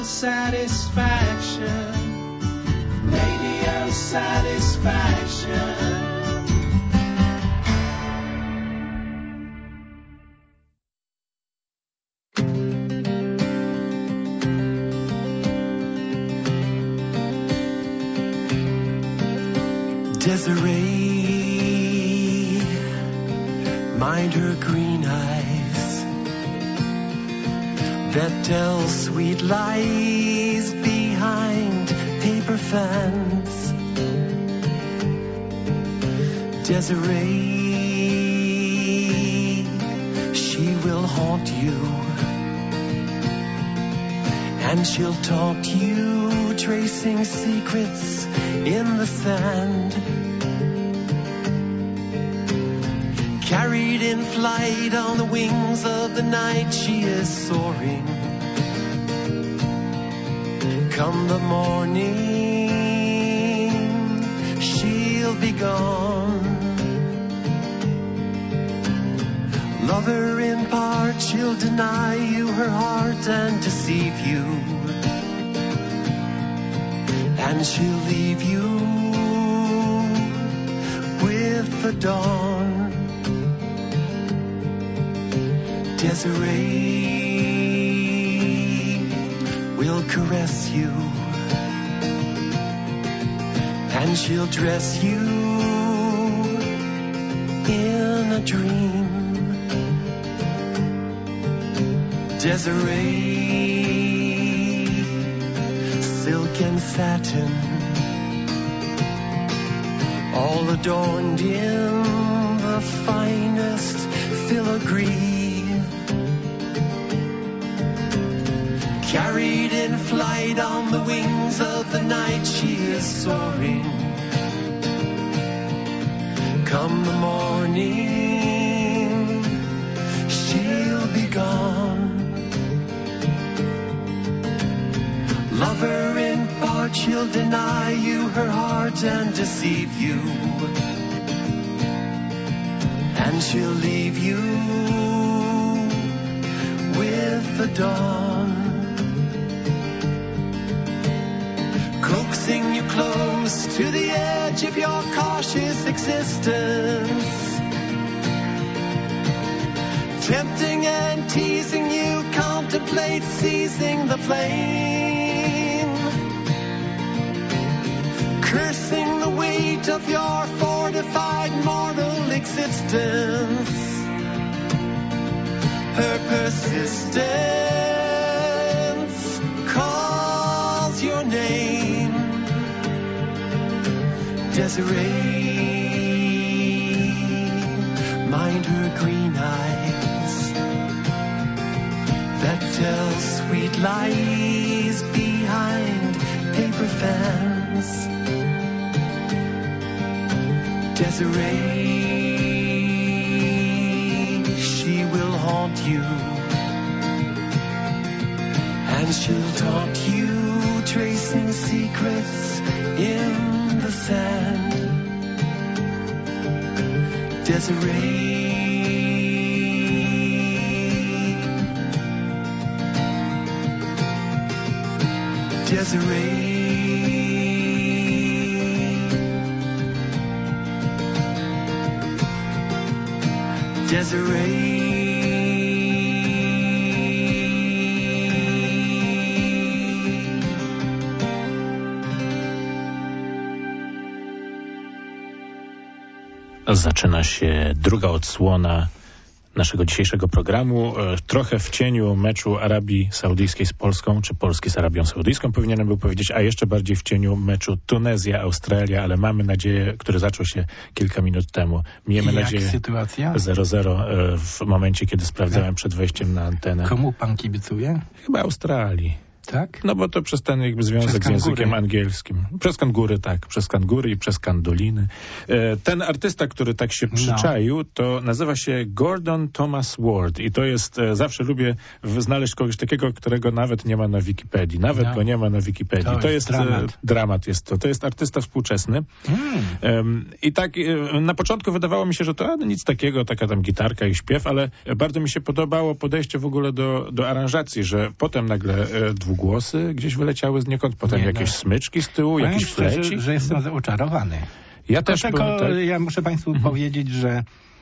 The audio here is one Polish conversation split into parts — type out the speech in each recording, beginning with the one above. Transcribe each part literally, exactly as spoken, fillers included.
satisfaction, radio satisfaction. Desiree, mind her green eyes that tell sweet lies behind paper fans. Desiree, she will haunt you, and she'll talk to you, tracing secrets in the sand. Carried in flight on the wings of the night, she is soaring. Come the morning, she'll be gone. Lover in part, she'll deny you her heart and deceive you, and she'll leave you with the dawn. Desiree will caress you, and she'll dress you in a dream. Desiree, silk and satin, all adorned in the finest filigree. Carried in flight on the wings of the night, she is soaring. Come the morning, she'll be gone. Lover in part, she'll deny you her heart and deceive you, and she'll leave you with the dawn. Coaxing you close to the edge of your cautious existence, tempting and teasing you, contemplate seizing the flame, cursing the weight of your fortified mortal existence. Her persistence calls your name. Desiree, mind her green eyes that tell sweet lies behind paper fans. Desiree, she will haunt you, and she'll taunt you, tracing secrets in the sand. Desiree, Desiree, Desiree. Zaczyna się druga odsłona naszego dzisiejszego programu. Trochę w cieniu meczu Arabii Saudyjskiej z Polską, czy Polski z Arabią Saudyjską powinienem był powiedzieć, a jeszcze bardziej w cieniu meczu Tunezja-Australia, ale mamy nadzieję, który zaczął się kilka minut temu. Miejmy Jak nadzieję sytuacja? zero zero w momencie, kiedy sprawdzałem przed wejściem na antenę. Komu pan kibicuje? Chyba Australii. Tak? No bo to przez ten jakby związek z językiem angielskim. Przez kangury, tak. Przez kangury i przez kandoliny. E, ten artysta, który tak się przyczaił, no. to nazywa się Gordon Thomas Ward. I to jest, e, zawsze lubię znaleźć kogoś takiego, którego nawet nie ma na Wikipedii. Nawet no. go nie ma na Wikipedii. To, to jest, jest dramat. E, dramat jest to. To jest artysta współczesny. Mm. E, I tak e, na początku wydawało mi się, że to a, nic takiego, taka tam gitarka i śpiew, ale bardzo mi się podobało podejście w ogóle do, do aranżacji, że potem nagle e, dwugłos głosy gdzieś wyleciały znikąd, potem nie, jakieś no. smyczki z tyłu, Powiem jakiś szczerze, flecik. że jestem uczarowany. Ja też tylko byłem, tak? ja muszę Państwu mhm. powiedzieć, że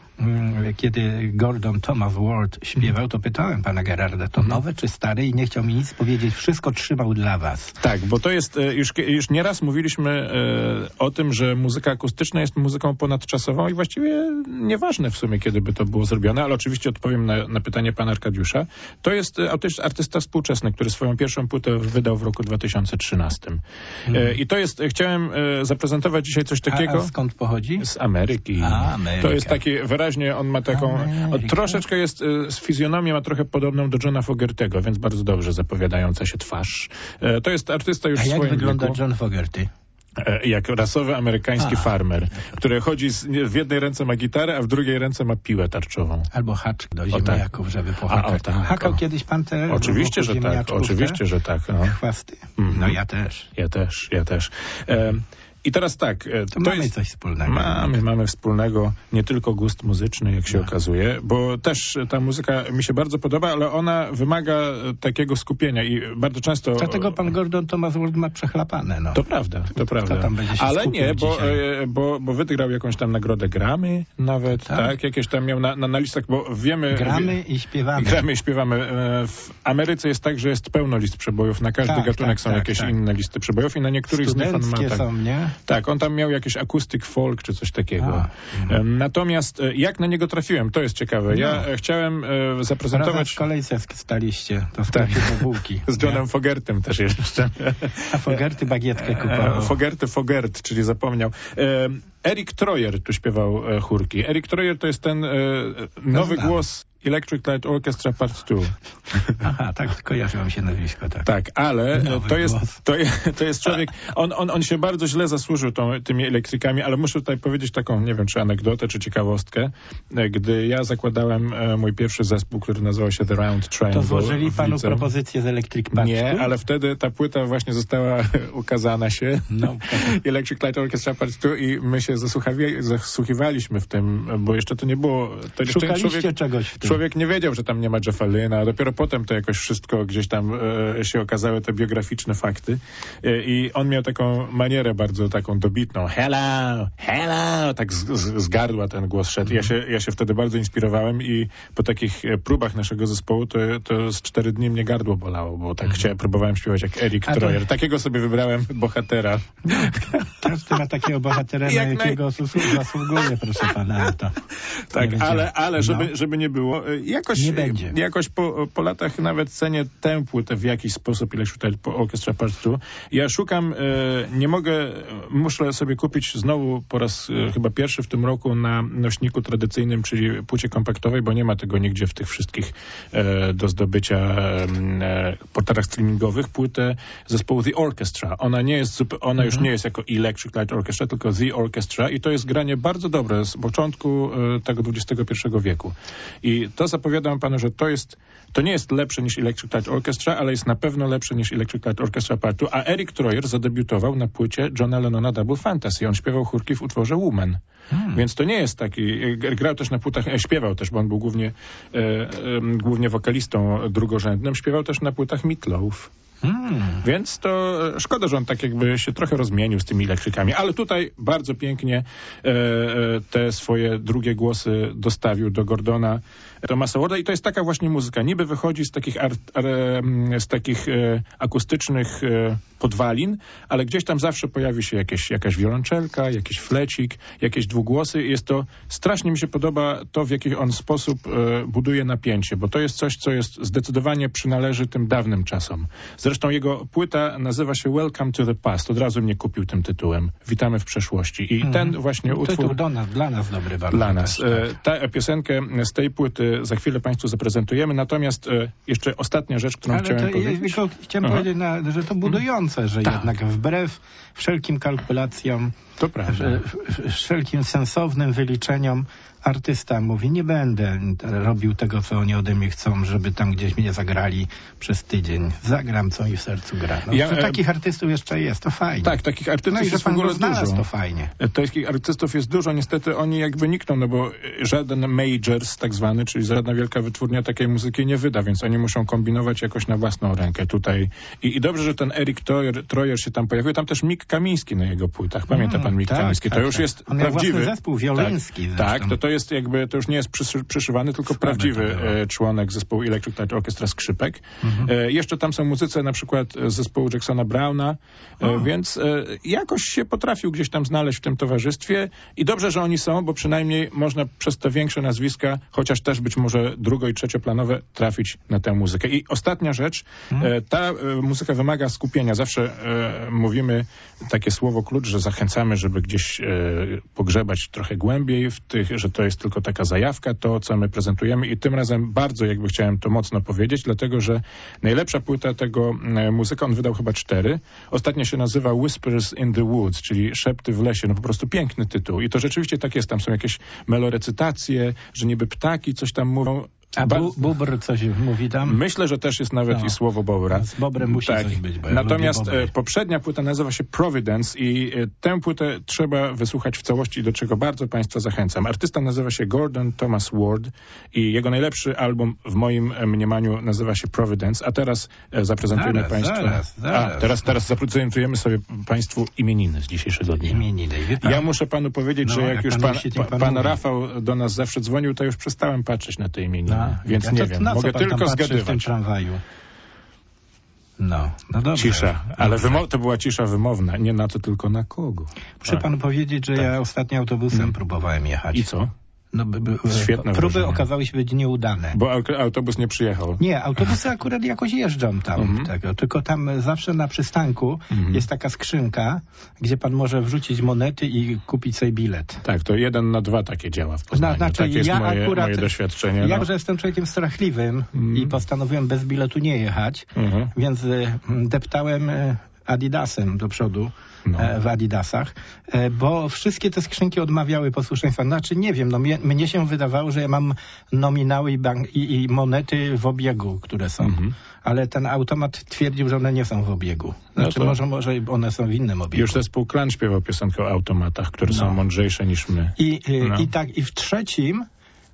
mm, kiedy Gordon Thomas Ward śpiewał, to pytałem pana Gerarda, to mhm. nowe czy stare? I nie chciał mi nic powiedzieć. Wszystko trzymał dla was. Tak, bo to jest, już, już nieraz mówiliśmy e, o tym, że muzyka akustyczna jest muzyką ponadczasową i właściwie nieważne w sumie, kiedy by to było zrobione, ale oczywiście odpowiem na, na pytanie pana Arkadiusza. To jest artysta współczesny, który swoją pierwszą płytę wydał w roku dwa tysiące trzynastym. Mhm. E, I to jest, chciałem e, zaprezentować dzisiaj coś takiego. A, a skąd pochodzi? Z Ameryki. A, Ameryka. To jest taki, wyraźnie on ma taką, o, troszeczkę jest, e, z fizjonomią ma trochę podobną do Johna Fogerty'ego, więc bardzo dobrze zapowiadająca się twarz. E, to jest artysta już A w swoim jak wygląda wieku. John Fogerty? E, jak rasowy amerykański a. farmer, który chodzi z, w jednej ręce ma gitarę, a w drugiej ręce ma piłę tarczową. Albo haczyk do ziemniaków, tak. żeby pohakać. Tak, Hakał o. kiedyś pan te Oczywiście, że tak. Oczywiście, że tak. No. Chwasty? Mm-hmm. No ja też. Ja też, ja też. E, I teraz tak. To, to mamy jest, coś wspólnego. Mamy, mamy wspólnego nie tylko gust muzyczny, jak się no. okazuje, bo też ta muzyka mi się bardzo podoba, ale ona wymaga takiego skupienia i bardzo często... Dlatego pan Gordon Thomas Ward ma przechlapane, no. To prawda, to, to prawda. Tam będzie się ale nie, bo, bo, bo wygrał jakąś tam nagrodę Grammy nawet, tak? tak? Jakieś tam miał na, na, na listach, bo wiemy... Gramy i śpiewamy. Gramy i śpiewamy. W Ameryce jest tak, że jest pełno list przebojów. Na każdy tak, gatunek tak, są tak, jakieś tak. inne listy przebojów i na niektórych z nich on ma tak... są, nie? Tak, on tam miał jakiś akustyk folk czy coś takiego. A, no. Natomiast jak na niego trafiłem, to jest ciekawe. No. Ja chciałem e, zaprezentować... Razem w kolejce staliście, to w sklepie tak. po bułki. Z Johnem Fogertym też jeszcze. A Fogerty bagietkę kupował. Fogerty Fogert, czyli zapomniał. E, Eric Troyer tu śpiewał e, chórki. Eric Troyer to jest ten e, nowy no, głos Electric Light Orchestra Part two. Aha, tak kojarzyło mi się nazwisko. Tak, tak ale to jest, to, jest, to jest człowiek, on, on, on się bardzo źle zasłużył tą, tymi elektrykami, ale muszę tutaj powiedzieć taką, nie wiem, czy anegdotę, czy ciekawostkę. Gdy ja zakładałem e, mój pierwszy zespół, który nazywał się The Round Triangle. To złożyli panu propozycję z Electric Part two? Nie, ale wtedy ta płyta właśnie została ukazana się. No, Electric Light Orchestra Part two i my się zasłuchiwaliśmy w tym, bo jeszcze to nie było... To Szukaliście człowiek, czegoś w tym. Człowiek nie wiedział, że tam nie ma Jeffa Lynne'a, a dopiero potem to jakoś wszystko gdzieś tam e, się okazały te biograficzne fakty. E, I on miał taką manierę bardzo taką dobitną. Hello, hello, tak z, z, z gardła ten głos szedł. Ja się, ja się wtedy bardzo inspirowałem i po takich próbach naszego zespołu to, to z cztery dni mnie gardło bolało, bo tak mm. chciałem, próbowałem śpiewać jak Eric a Troyer. To... Takiego sobie wybrałem bohatera. Każdy ma takiego bohatera, jak na jakiego naj... zasługuje, proszę pana. To tak, ale, ale żeby, no. żeby nie było, jakoś, nie będzie. jakoś po, po latach nawet cenię tę płytę w jakiś sposób, ile szukać po Orchestra Part two. Ja szukam, e, nie mogę, muszę sobie kupić znowu po raz e, chyba pierwszy w tym roku na nośniku tradycyjnym, czyli płycie kompaktowej, bo nie ma tego nigdzie w tych wszystkich e, do zdobycia e, portalach streamingowych, płytę zespołu The Orchestra. Ona nie jest, ona mhm. już nie jest jako Electric Light Orchestra, tylko The Orchestra i to jest granie bardzo dobre z początku e, tego dwudziestego pierwszego wieku. I to zapowiadam panu, że to jest, to nie jest lepsze niż Electric Light Orchestra, ale jest na pewno lepsze niż Electric Light Orchestra Part two, a Eric Troyer zadebiutował na płycie Johna Lennona Double Fantasy. On śpiewał chórki w utworze Woman. Hmm. Więc to nie jest taki, grał też na płytach, śpiewał też, bo on był głównie, e, e, głównie wokalistą drugorzędnym, śpiewał też na płytach Meat Loaf. Hmm. Więc to szkoda, że on tak jakby się trochę rozmienił z tymi elektrykami, ale tutaj bardzo pięknie e, e, te swoje drugie głosy dostawił do Gordona Thomasa Warda i to jest taka właśnie muzyka. Niby wychodzi z takich, art, ar, z takich e, akustycznych e, podwalin, ale gdzieś tam zawsze pojawi się jakieś, jakaś wiolonczelka, jakiś flecik, jakieś dwugłosy. Jest to, strasznie mi się podoba to, w jaki on sposób e, buduje napięcie, bo to jest coś, co jest zdecydowanie przynależy tym dawnym czasom. Zresztą jego płyta nazywa się Welcome to the Past. Od razu mnie kupił tym tytułem. Witamy w przeszłości. I hmm. ten właśnie utwór... Tytuł do nas, dla nas dobry bardzo. Dla nas. Też, tak. Ta piosenkę z tej płyty za chwilę państwu zaprezentujemy. Natomiast e, jeszcze ostatnia rzecz, którą Ale chciałem to powiedzieć. Jest, tylko chciałem Aha. powiedzieć, na, że to budujące, że tak. jednak wbrew wszelkim kalkulacjom, to prawda. wszelkim sensownym wyliczeniom, artysta mówi, nie będę robił tego, co oni ode mnie chcą, żeby tam gdzieś mnie zagrali przez tydzień. Zagram, co mi w sercu gra. No, ja, to takich artystów jeszcze jest, to fajnie. Tak, takich artystów no i, jest w ogóle dużo. To fajnie. Takich artystów jest dużo, niestety oni jakby nikną, no bo żaden majors tak zwany, czyli żadna wielka wytwórnia takiej muzyki nie wyda, więc oni muszą kombinować jakoś na własną rękę tutaj. I, i dobrze, że ten Eric Troyer, Troyer się tam pojawił. Tam też Mick Kamiński na jego płytach. Pamięta pan Mick tak, Kamiński? To tak, już tak. jest On prawdziwy. miał zespół wioliński. Tak, tak, to to jest jakby, to już nie jest przyszy, przyszywany, tylko Słabe prawdziwy e, członek zespołu Electric Light Orchestra skrzypek. Mhm. E, jeszcze tam są muzycy na przykład z zespołu Jacksona Browna, e, więc e, jakoś się potrafił gdzieś tam znaleźć w tym towarzystwie i dobrze, że oni są, bo przynajmniej można przez te większe nazwiska, chociaż też być może drugo- i trzecioplanowe, trafić na tę muzykę. I ostatnia rzecz, mhm. e, ta e, muzyka wymaga skupienia. Zawsze e, mówimy takie słowo klucz, że zachęcamy, żeby gdzieś e, pogrzebać trochę głębiej w tych, że to jest tylko taka zajawka, to co my prezentujemy i tym razem bardzo jakby chciałem to mocno powiedzieć, dlatego że najlepsza płyta tego e, muzyka, on wydał chyba cztery. Ostatnia się nazywa Whispers in the Woods, czyli Szepty w lesie. No po prostu piękny tytuł. I to rzeczywiście tak jest. Tam są jakieś melorecytacje, że niby ptaki coś tam mówią. A bu, bubr coś mówi tam? Myślę, że też jest nawet no. i słowo bobra. Z bobrem musi tak. coś być. Bo ja Natomiast e, poprzednia płyta nazywa się Providence i e, tę płytę trzeba wysłuchać w całości, do czego bardzo Państwa zachęcam. Artysta nazywa się Gordon Thomas Ward i jego najlepszy album w moim e, mniemaniu nazywa się Providence, a teraz e, zaprezentujemy zaraz, Państwu... Zaraz, zaraz. A, teraz, teraz zaprezentujemy sobie Państwu imieniny z dzisiejszego dnia. Imieniny. Ja muszę Panu powiedzieć, no, że jak, jak już pan, pan, pan Rafał do nas zawsze dzwonił, to już przestałem patrzeć na te imieniny. No. Więc ja nie to, wiem, mogę tylko zgadywać. W tym tramwaju. No, no dobrze. Cisza, ale wymo- to była cisza wymowna, nie na to, tylko na kogo. Muszę tak. panu powiedzieć, że tak. ja ostatnio autobusem hmm. próbowałem jechać. I co? No, by, by, Świetne próby wrażenie. okazały się być nieudane. Bo autobus nie przyjechał. Nie, autobusy akurat jakoś jeżdżą tam. Mhm. Tego, tylko tam zawsze na przystanku mhm. jest taka skrzynka, gdzie pan może wrzucić monety i kupić sobie bilet. Tak, to jeden na dwa takie działa w Poznaniu. Znaczy, tak jest ja moje, akurat, moje doświadczenie. Ja, no. że jestem człowiekiem strachliwym mhm. i postanowiłem bez biletu nie jechać, mhm. więc y, deptałem y, Adidasem do przodu. No. w Adidasach, bo wszystkie te skrzynki odmawiały posłuszeństwa. Znaczy nie wiem, no mnie, mnie się wydawało, że ja mam nominały i, bank, i, i monety w obiegu, które są. Mm-hmm. Ale ten automat twierdził, że one nie są w obiegu. Znaczy no to... może, może one są w innym obiegu. Już zespół Klan śpiewał piosenkę o automatach, które no. są mądrzejsze niż my. I, no. i tak, i w trzecim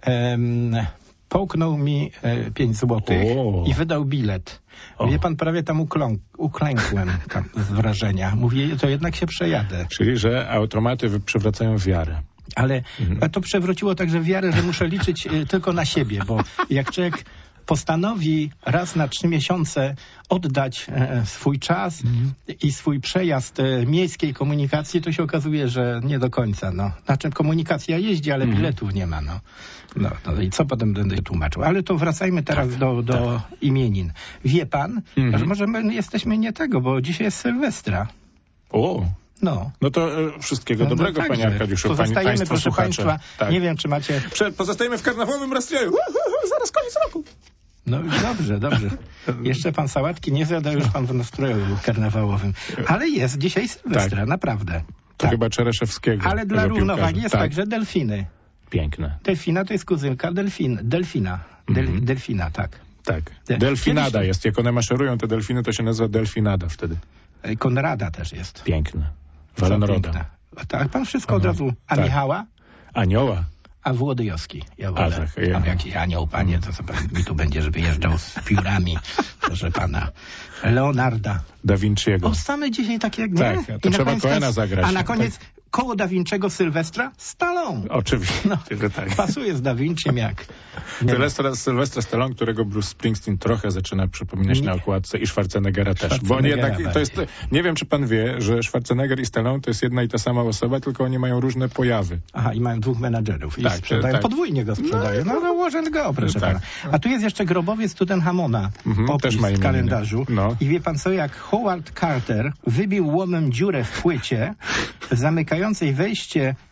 em, połknął mi e, pięć złotych o. i wydał bilet. O. Wie pan, prawie tam ukląk, uklękłem tam z wrażenia. Mówię, to jednak się przejadę. Czyli, że automaty przywracają wiarę. Ale mhm. to przewróciło także wiarę, że muszę liczyć y, tylko na siebie, bo jak człowiek postanowi raz na trzy miesiące oddać e, swój czas mhm. i swój przejazd e, miejskiej komunikacji, to się okazuje, że nie do końca. No. Znaczy komunikacja jeździ, ale mhm. biletów nie ma. No. No, no i co potem będę tłumaczył? Ale to wracajmy teraz tak, do, do tak. imienin. Wie pan, mhm. że może my jesteśmy nie tego, bo dzisiaj jest Sylwestra. O! No. no to e, wszystkiego no, dobrego, no panie Arkadiuszu. Pozostajemy, pani, proszę słuchacze. państwa, tak. nie wiem, czy macie... Prze- pozostajemy w karnawałowym rozstroju. Zaraz koniec roku. No dobrze, dobrze. Jeszcze pan sałatki nie zjada, już pan w nastroju karnawałowym. Ale jest dzisiaj Sylwestra, tak. naprawdę. To tak. chyba Czereszewskiego. Ale dla równowagi jest tak. także delfiny. Piękne. Delfina to jest kuzynka delfin, delfina. Del, mm-hmm. Delfina, tak. Tak. De- Delfinada Kiedyś... jest. Jak one maszerują, te delfiny, to się nazywa delfinada wtedy. Konrada też jest. Piękne. Walenroda. Tak, pan wszystko od razu. A tak. Michała? Anioła. A Włodyjowski. Ja wolę. A, tak, ja. Tam jakiś anioł, panie, to co pan mi tu będzie, żeby jeżdżał z piórami, proszę pana. Leonarda. Da Vinciego. O, same dzisiaj takie jak tak, nie? to trzeba Coena zagrać. A na koniec tak. koło Da Vinciego Sylwestra Stallone. Oczywiście, no, że tak. Pasuje z Da Vincim jak... Sylwestra, Sylwestra Stallone, którego Bruce Springsteen trochę zaczyna przypominać nie. na okładce i Schwarzeneggera też. Schwarzeneggera bo oni jednak, to jest, nie wiem, czy pan wie, że Schwarzenegger i Stallone to jest jedna i ta sama osoba, tylko oni mają różne pojawy. Aha, i mają dwóch menadżerów. I tak, sprzedają, tak. podwójnie go sprzedają. No, no ułożę go, proszę tak. pana. A tu jest jeszcze grobowiec Tutenhamona. Mhm, opis też ma w kalendarzu. No. I wie pan co, jak Howard Carter wybił łomem dziurę w płycie zamykającej wejście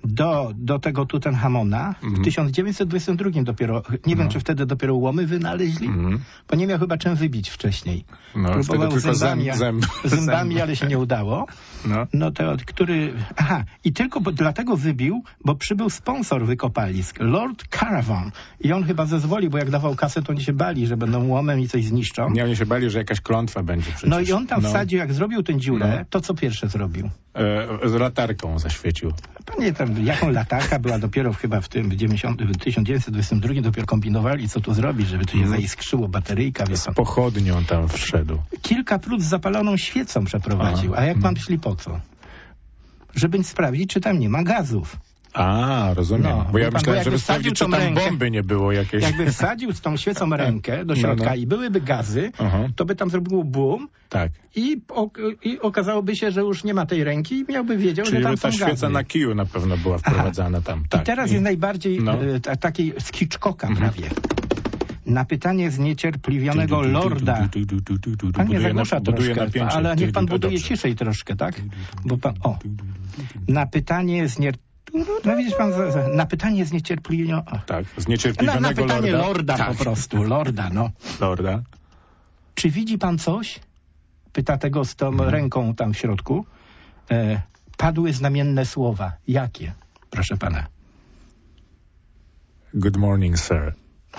do, do tego Tutenchamona w Mhm. tysiąc dziewięćset dwudziestym drugim dopiero, nie wiem, No. czy wtedy dopiero łomy wynaleźli, Mhm. bo nie miał chyba czym wybić wcześniej. No, Próbował wtedy tylko zębami, zęb, zęb, zębami, zęb. ale się nie udało. No. No to, który, aha, i tylko bo, dlatego wybił, bo przybył sponsor wykopalisk, Lord Caravan. I on chyba zezwolił, bo jak dawał kasę, to oni się bali, że będą łomem i coś zniszczą. Nie, oni się bali, że jakaś klątwa będzie przecież. No i on tam no. wsadził, jak zrobił tę dziurę, No. to co pierwsze zrobił? E, z latarką zaświecił. Panie tam, jaką latarka była dopiero w, chyba w tym w, dziewięćdziesiątym, w tysiąc dziewięćset dwudziestym drugim dopiero kombinowali, co tu zrobić, żeby tu się Mhm. zaiskrzyło bateryjka, wie Z pan. pochodnią tam wszedł. Kilka prób z zapaloną świecą przeprowadził. A jak pan myśli po co? Żeby sprawdzić, czy tam nie ma gazów. A, rozumiem. No, bo ja wie pan, bo myślałem, jakby żeby wsadził sprawdzić, czy tą tam rękę- bomby nie było jakieś. Jakby wsadził z tą świecą rękę do No, środka no. i byłyby gazy, Aha. to by tam zrobiło boom Tak. i, ok, i okazałoby się, że już nie ma tej ręki i miałby wiedział, Czyli że tam że ta są świeca gazy. na kiju na pewno była wprowadzana tam. Tak. I teraz jest najbardziej No. e, ta, takiej z Hitchcocka Mhm. prawie. Na pytanie zniecierpliwionego lorda. Pan mnie Buduje zagłusza na- buduje troszkę, napięcie. ale niech pan No buduje dobrze. ciszej troszkę, tak? Bo pan, o. Na pytanie znier... No widzisz pan, za- za- na pytanie zniecierpliwionego... Tak, Na, zniecierpliwionego na pytanie lorda. lorda tak. po prostu, lorda, no. Lorda. Czy widzi pan coś? Pyta tego z tą Mhm. ręką tam w środku. E, padły znamienne słowa. Jakie? Proszę pana. Good morning, sir.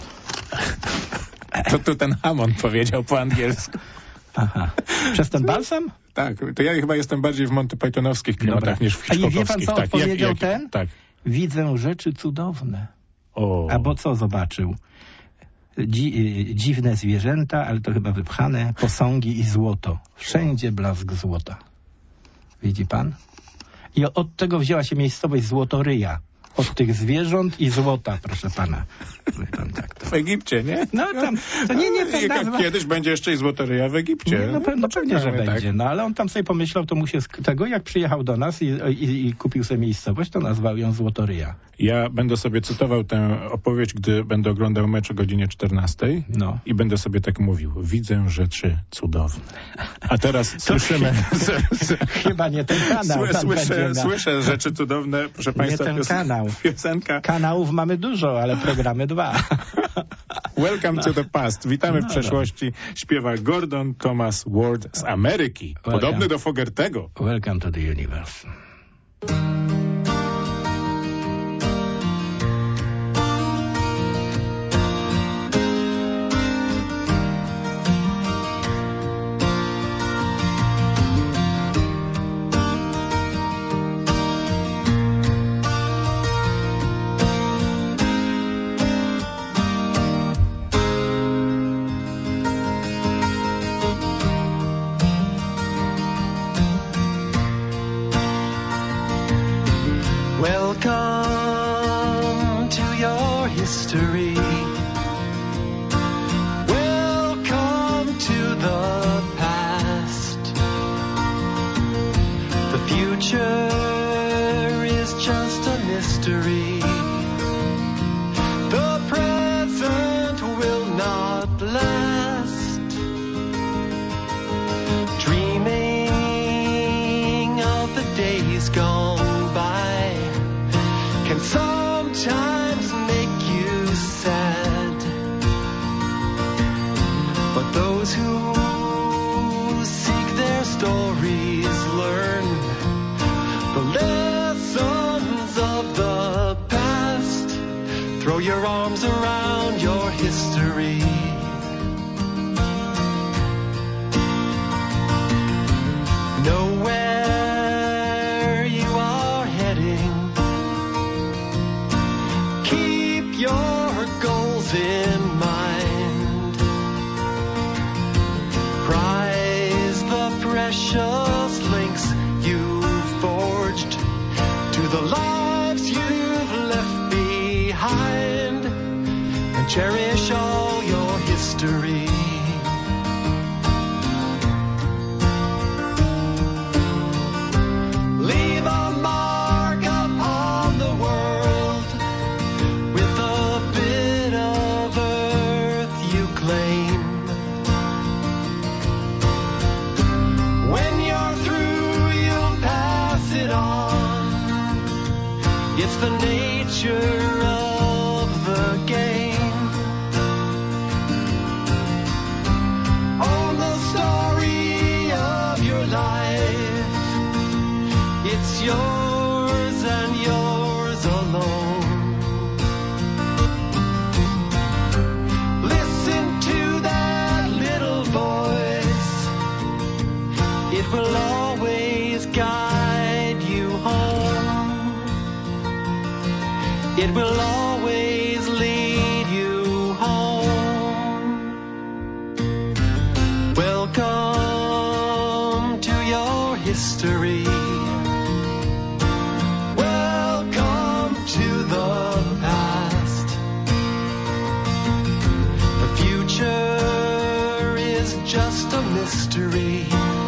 To tu ten Hammond powiedział po angielsku. Aha. Przez ten balsam? Tak, to ja chyba jestem bardziej w Monty Pythonowskich klimatach niż w A i wie pan, Hitchcockowskich. co tak, odpowiedział jak, ten? Tak. Widzę rzeczy cudowne. O. Albo co zobaczył? Dzi y, dziwne zwierzęta, ale to chyba wypchane, posągi i złoto. Wszędzie blask złota. Widzi pan? I od tego wzięła się miejscowość Złotoryja. Od tych zwierząt i złota, proszę pana. Wie pan, tak to. W Egipcie, nie? No tam, to nie, nie, Jak ta nazwa. Kiedyś będzie jeszcze i Złotoryja w Egipcie. Nie, no, pe- no pewnie, że tak. będzie. No ale on tam sobie pomyślał, to mu się sk- tego, jak przyjechał do nas i, i, i kupił sobie miejscowość, to nazwał ją Złotoryja. Ja będę sobie cytował tę opowieść, gdy będę oglądał mecz o godzinie czternastej No. i będę sobie tak mówił. Widzę rzeczy cudowne. A teraz słyszymy... Chyba nie ten kanał. Sły, tam słyszę, będzie na- słyszę rzeczy cudowne, proszę Nie państwa. ten pios- kanał. Piosenka Kanałów mamy dużo, ale programy dwa. Welcome to the past. Witamy w No, przeszłości. Śpiewa Gordon Thomas Ward z Ameryki. Podobny Welcome. do Fogertego. Welcome to the universe. Welcome to your history. Welcome to the past. The future is just a mystery. The present will not last. Dreaming of the days gone by can sometimes make you sad. But those who seek their stories learn the lessons of the past. Throw your arms around your history. Know where you are heading. Keep your goals in mind. Prize the precious links you've forged to the lives you've left behind, and cherish all your history. Leave a mark upon the world with a bit of earth you claim. When you're through, you'll pass it on the nature of the game. On the story of your life, it's yours and yours alone. Listen to that little voice, it will always guide you home. It will always lead you home. Welcome to your history. Welcome to the past. The future is just a mystery.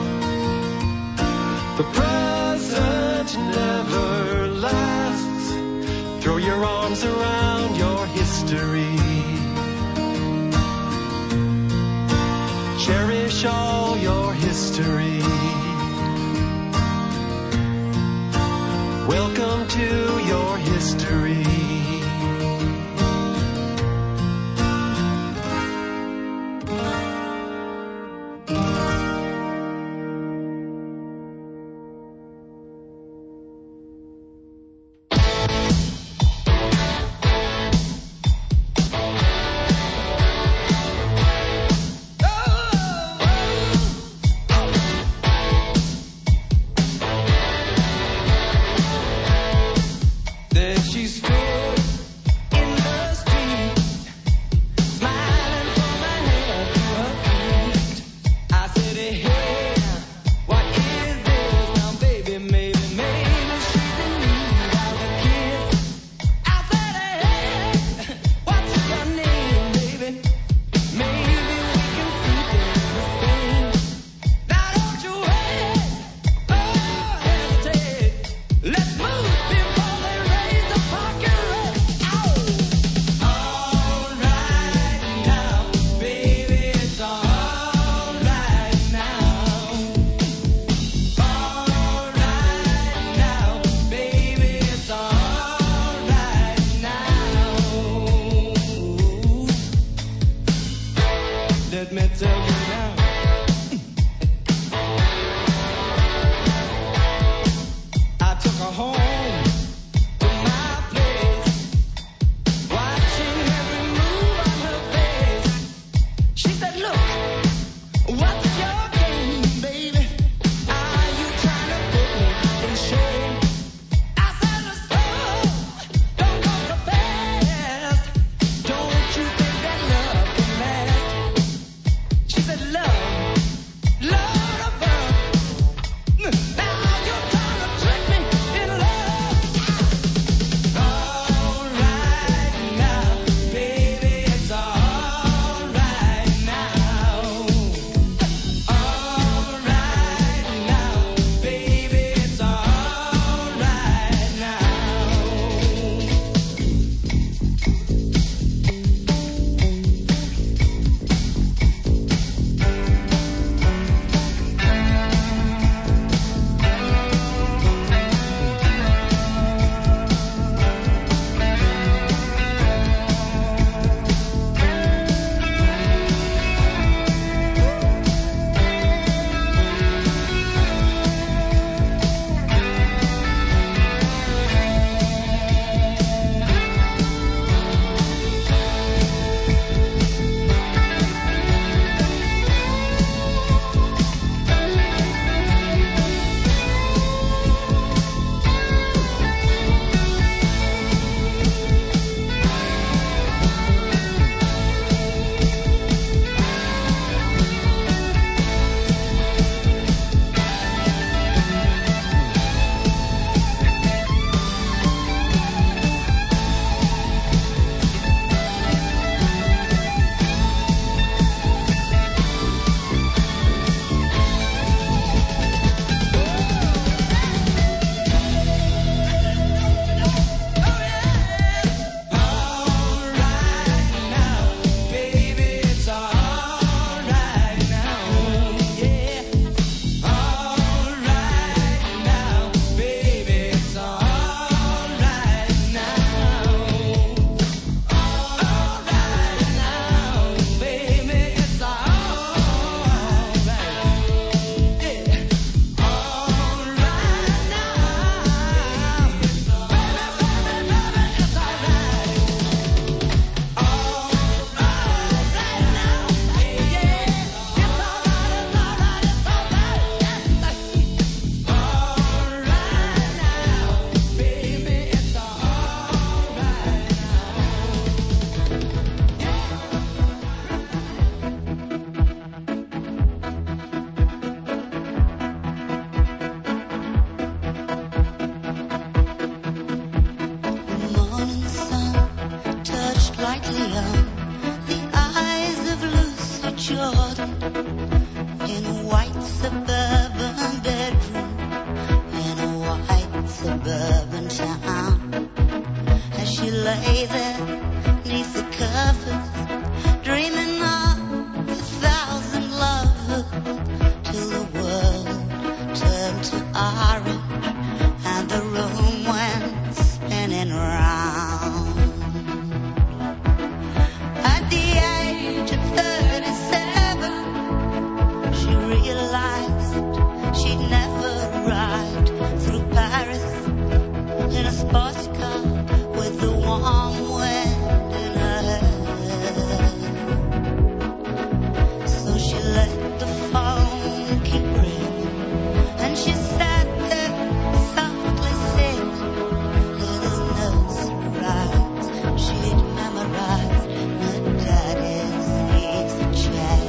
The present never lasts. Throw your arms around your history. Cherish all your history. Welcome to your history. realized she'd never ride through Paris in a sports car with the warm wind in her hair. So she let the phone keep ringing, and she sat there softly singing little nursery rhymes she'd memorized in her daddy's easy chair.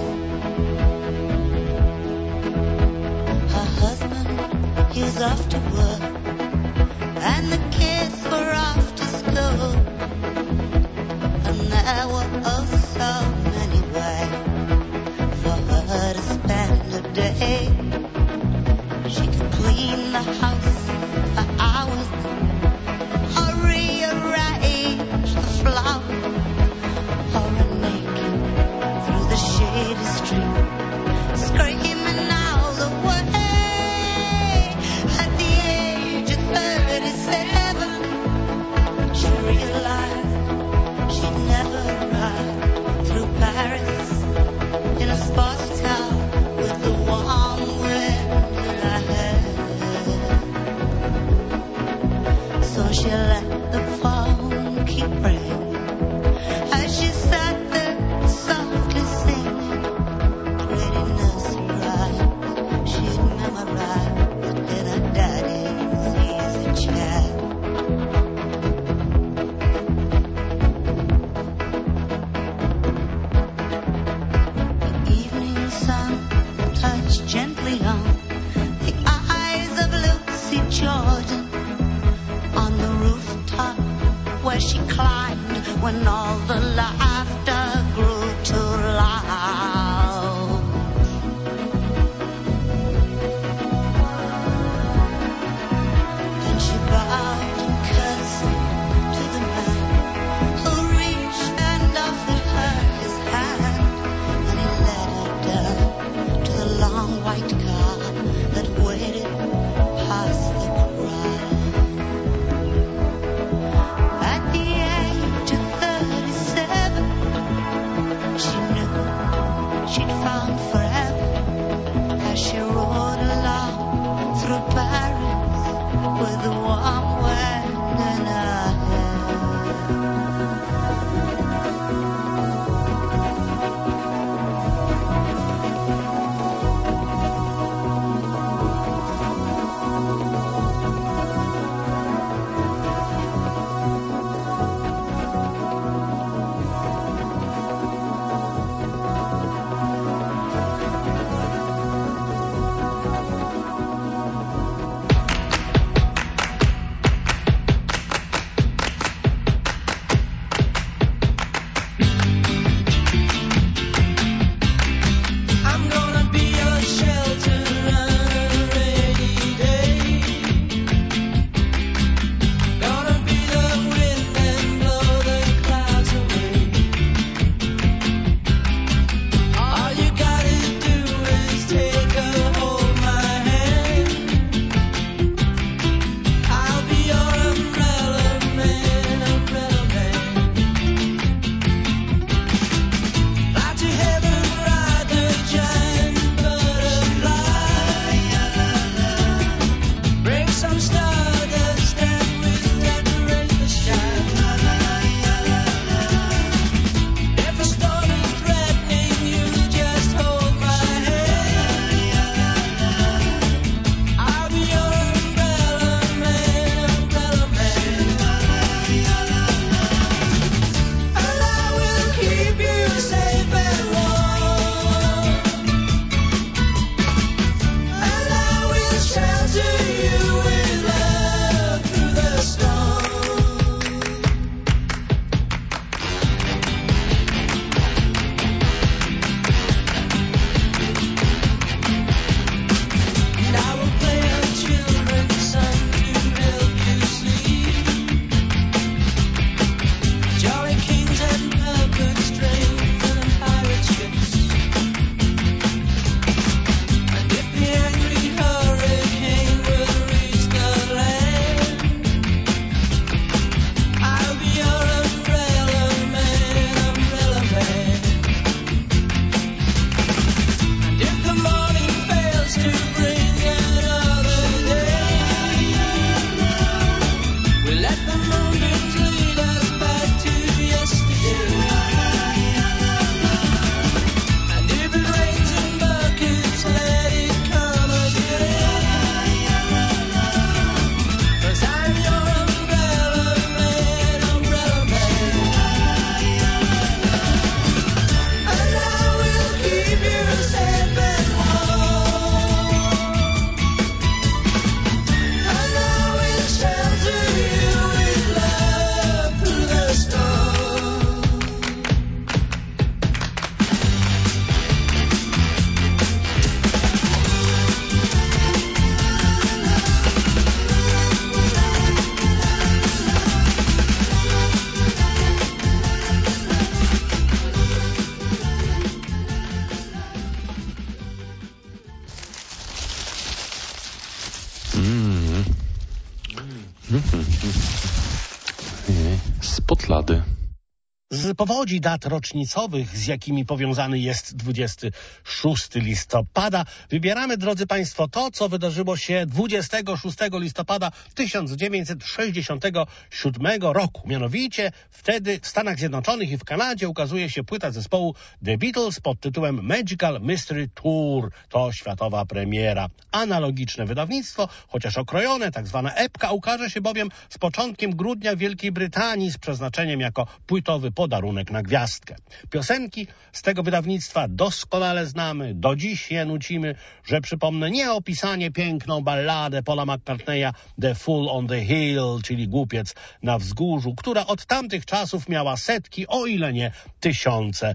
Her husband, he was off to work, and the kids were off to school, and there were oh so many ways for her to spend a day. She could clean the house for hours, or rearrange the flowers, or run naked through the shady street, screaming all the way. At the age of thirty-seven, she realized she'd never ride through Paris in a sports car with the warm wind in her hair. So she let the phone keep ringing as she sat there softly singing pretty nursery rhymes she'd memorized in her daddy's easy chair. The evening sun touched gently on the eyes of Lucy Jordan on the rooftop where she climbed when all the laughter grew too loud. Then she bowed and curtsied to the man who reached and offered her his hand, and he led her down to the long white car that waited past the crowd. At the age of thirty-seven, she knew she'd found forever as she rode along through Paris with the warm wind in her hair. Mm. Spod lady. Z powodzi dat rocznicowych, z jakimi powiązany jest dwudziestego szóstego listopada, wybieramy, drodzy Państwo, to, co wydarzyło się dwudziestego szóstego listopada tysiąc dziewięćset sześćdziesiątego siódmego roku. Mianowicie wtedy w Stanach Zjednoczonych i w Kanadzie ukazuje się płyta zespołu The Beatles pod tytułem Magical Mystery Tour. To światowa premiera. Analogiczne wydawnictwo, chociaż okrojone, tak zwana epka, ukaże się bowiem z początkiem grudnia w Wielkiej Brytanii z przeznaczeniem jako płytowy podarunek na gwiazdkę. Piosenki z tego wydawnictwa doskonale znamy, do dziś je nucimy, że przypomnę nieopisanie piękną balladę Paula McCartneya The Fool on the Hill, czyli Głupiec na wzgórzu, która od tamtych czasów miała setki, o ile nie tysiące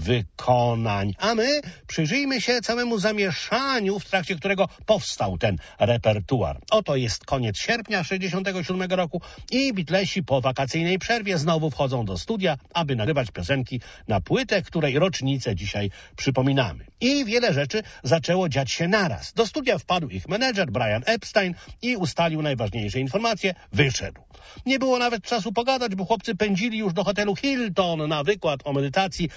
wykonań. A my przyjrzyjmy się całemu zamieszaniu, w trakcie którego powstał ten repertuar. Oto jest koniec sierpnia sześćdziesiątego siódmego roku i Beatlesi po wakacyjnej przerwie znowu wchodzą do studia, aby nagrywać piosenki na płytę, której rocznicę dzisiaj przypominamy. I wiele rzeczy zaczęło dziać się naraz. Do studia wpadł ich menedżer Brian Epstein i ustalił najważniejsze informacje. Wyszedł. Nie było nawet czasu pogadać, bo chłopcy pędzili już do hotelu Hilton na wykład o medytacji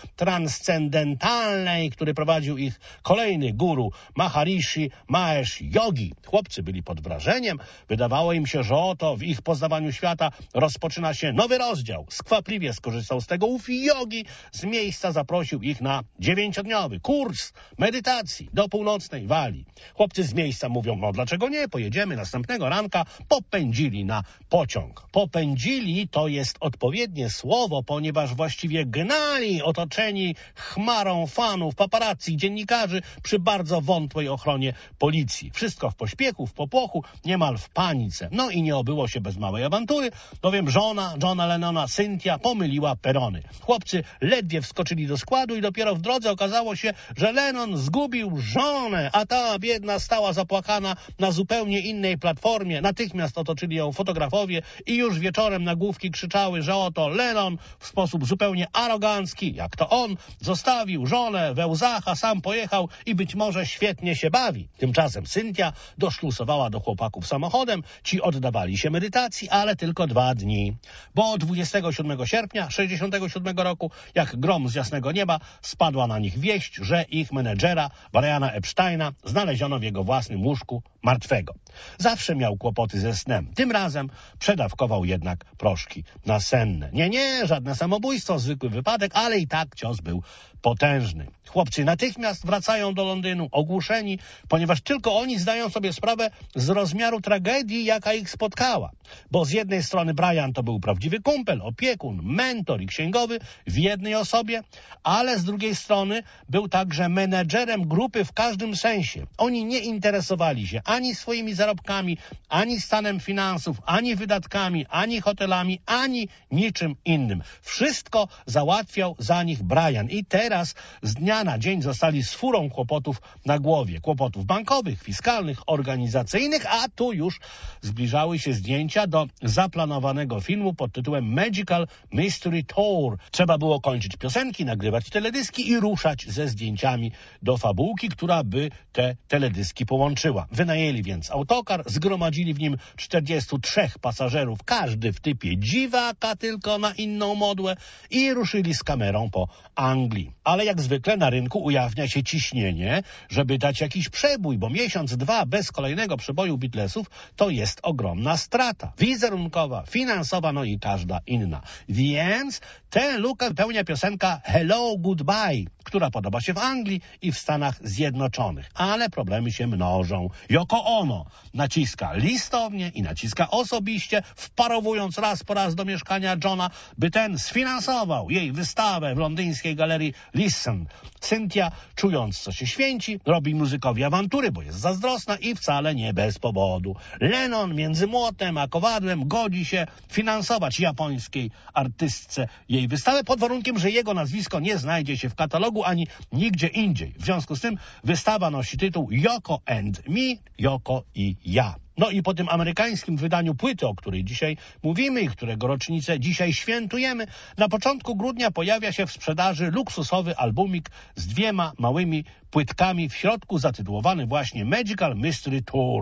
transcendentalnej, który prowadził ich kolejny guru Maharishi Mahesh Yogi. Chłopcy byli pod wrażeniem. Wydawało im się, że oto w ich poznawaniu świata rozpoczyna się nowy rozdział. Skwapliwie skorzystał z tego ów Yogi. Z miejsca zaprosił ich na dziewięciodniowy kurs medytacji do północnej Walii. Chłopcy z miejsca mówią, no dlaczego nie, pojedziemy. Następnego ranka popędzili na pociąg. Popędzili to jest odpowiednie słowo, ponieważ właściwie gnali, otoczeni chmarą fanów, paparazzi, dziennikarzy przy bardzo wątłej ochronie policji. Wszystko w pośpiechu, w popłochu, niemal w panice. No i nie obyło się bez małej awantury, bowiem żona Johna Lennona, Cynthia, pomyliła perony. Chłopcy ledwie wskoczyli do składu i dopiero w drodze okazało się, że Lennon zgubił żonę, a ta biedna stała zapłakana na zupełnie innej platformie. Natychmiast otoczyli ją fotografowie i już wieczorem nagłówki krzyczały, że oto Lennon w sposób zupełnie arogancki, jak to on, zostawił żonę we łzach, a sam pojechał i być może świetnie się bawi. Tymczasem Cynthia doszlusowała do chłopaków samochodem, ci oddawali się medytacji, ale tylko dwa dni. Bo dwudziestego siódmego sierpnia sześćdziesiątego siódmego roku, jak grom z jasnego nieba, spadła na nich wieść, że ich menedżera, Briana Epsteina, znaleziono w jego własnym łóżku martwego. Zawsze miał kłopoty ze snem. Tym razem przedawkował jednak proszki nasenne. Nie, nie, żadne samobójstwo, zwykły wypadek, ale i tak cios był potężny. Chłopcy natychmiast wracają do Londynu ogłuszeni, ponieważ tylko oni zdają sobie sprawę z rozmiaru tragedii, jaka ich spotkała. Bo z jednej strony Brian to był prawdziwy kumpel, opiekun, mentor i księgowy w jednej osobie, ale z drugiej strony był także menedżerem grupy w każdym sensie. Oni nie interesowali się ani swoimi zarobkami, ani stanem finansów, ani wydatkami, ani hotelami, ani niczym innym. Wszystko załatwiał za nich Brian i teraz z dnia na dzień zostali z furą kłopotów na głowie. Kłopotów bankowych, fiskalnych, organizacyjnych, a tu już zbliżały się zdjęcia do zaplanowanego filmu pod tytułem Magical Mystery Tour. Trzeba było kończyć piosenki, nagrywać teledyski i ruszać ze zdjęciami do fabułki, która by te teledyski połączyła. Wynajęli więc autokar, zgromadzili w nim czterdziestu trzech pasażerów, każdy w typie dziwaka, tylko na inną modłę, i ruszyli z kamerą po Anglii. Ale jak zwykle na rynku ujawnia się ciśnienie, żeby dać jakiś przebój, bo miesiąc, dwa bez kolejnego przeboju Beatlesów to jest ogromna strata. Wizerunkowa, finansowa, no i każda inna. Więc tę lukę wypełnia piosenka Hello Goodbye, która podoba się w Anglii i w Stanach Zjednoczonych. Ale problemy się mnożą. Yoko Ono naciska listownie i naciska osobiście, wparowując raz po raz do mieszkania Johna, by ten sfinansował jej wystawę w londyńskiej galerii Listen. Cynthia, czując co się święci, robi muzykowi awantury, bo jest zazdrosna i wcale nie bez powodu. Lennon między młotem a kowadłem godzi się finansować japońskiej artystce jej wystawę pod warunkiem, że jego nazwisko nie znajdzie się w katalogu ani nigdzie indziej. W związku z tym wystawa nosi tytuł Yoko and Me, Yoko i ja. No i po tym amerykańskim wydaniu płyty, o której dzisiaj mówimy i którego rocznicę dzisiaj świętujemy, na początku grudnia pojawia się w sprzedaży luksusowy albumik z dwiema małymi płytkami w środku, zatytułowany właśnie Magical Mystery Tour.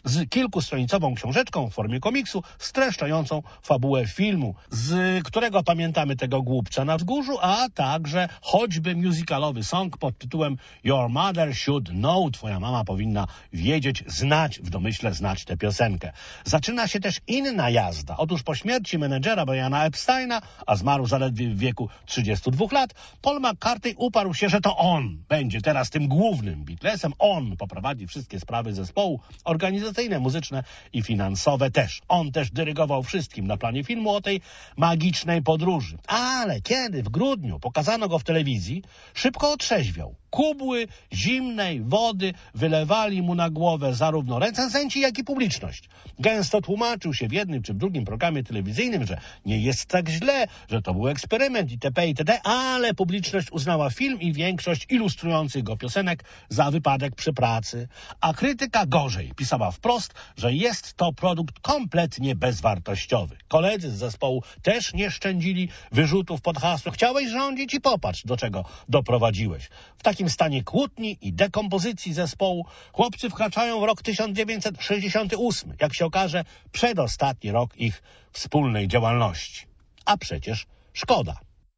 z kilkustronicową książeczką w formie komiksu streszczającą fabułę filmu, z którego pamiętamy tego głupca na wzgórzu, a także choćby musicalowy song pod tytułem Your Mother Should Know, twoja mama powinna wiedzieć, znać, w domyśle znać tę piosenkę. Zaczyna się też inna jazda. Otóż po śmierci menedżera Briana Epsteina, a zmarł zaledwie w wieku trzydziestu dwóch lat, Paul McCartney uparł się, że to on będzie teraz tym głównym Beatlesem. On poprowadzi wszystkie sprawy zespołu, organizacyjne, muzyczne i finansowe też. On też dyrygował wszystkim na planie filmu o tej magicznej podróży. Ale kiedy w grudniu pokazano go w telewizji, szybko otrzeźwiał. Kubły zimnej wody wylewali mu na głowę zarówno recenzenci, jak i publiczność. Gęsto tłumaczył się w jednym czy w drugim programie telewizyjnym, że nie jest tak źle, że to był eksperyment itp. itd., ale publiczność uznała film i większość ilustrujących go piosenek za wypadek przy pracy. A krytyka gorzej pisała wprost, że jest to produkt kompletnie bezwartościowy. Koledzy z zespołu też nie szczędzili wyrzutów pod hasło chciałeś rządzić i popatrz, do czego doprowadziłeś. W takim stanie kłótni i dekompozycji zespołu chłopcy wkraczają w rok tysiąc dziewięćset sześćdziesiąty ósmy, jak się okaże, przedostatni rok ich wspólnej działalności. A przecież szkoda.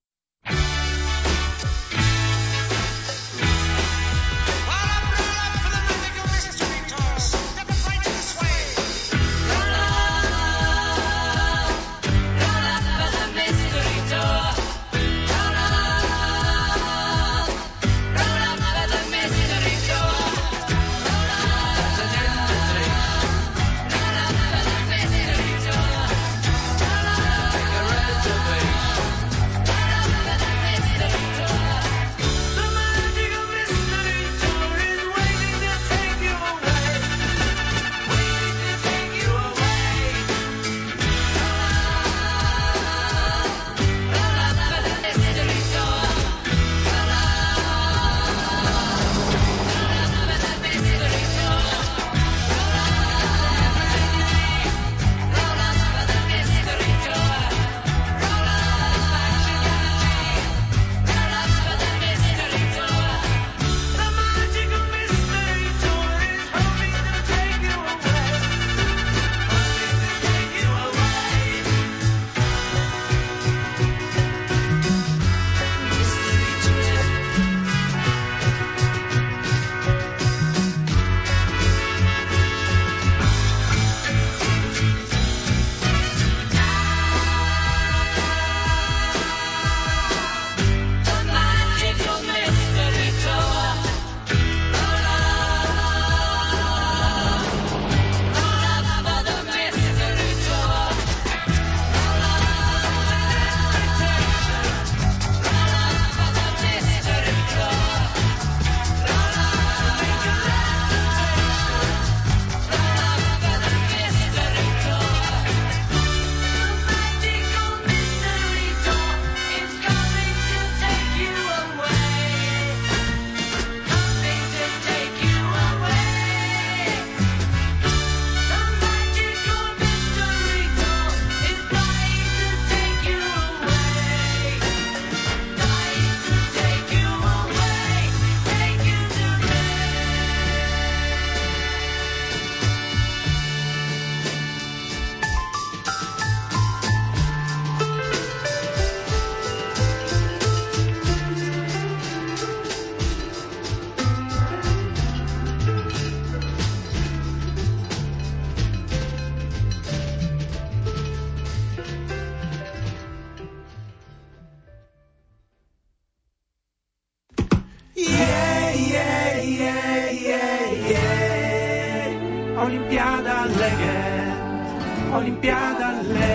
Olimpiada legend, Olimpiada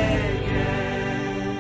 legend.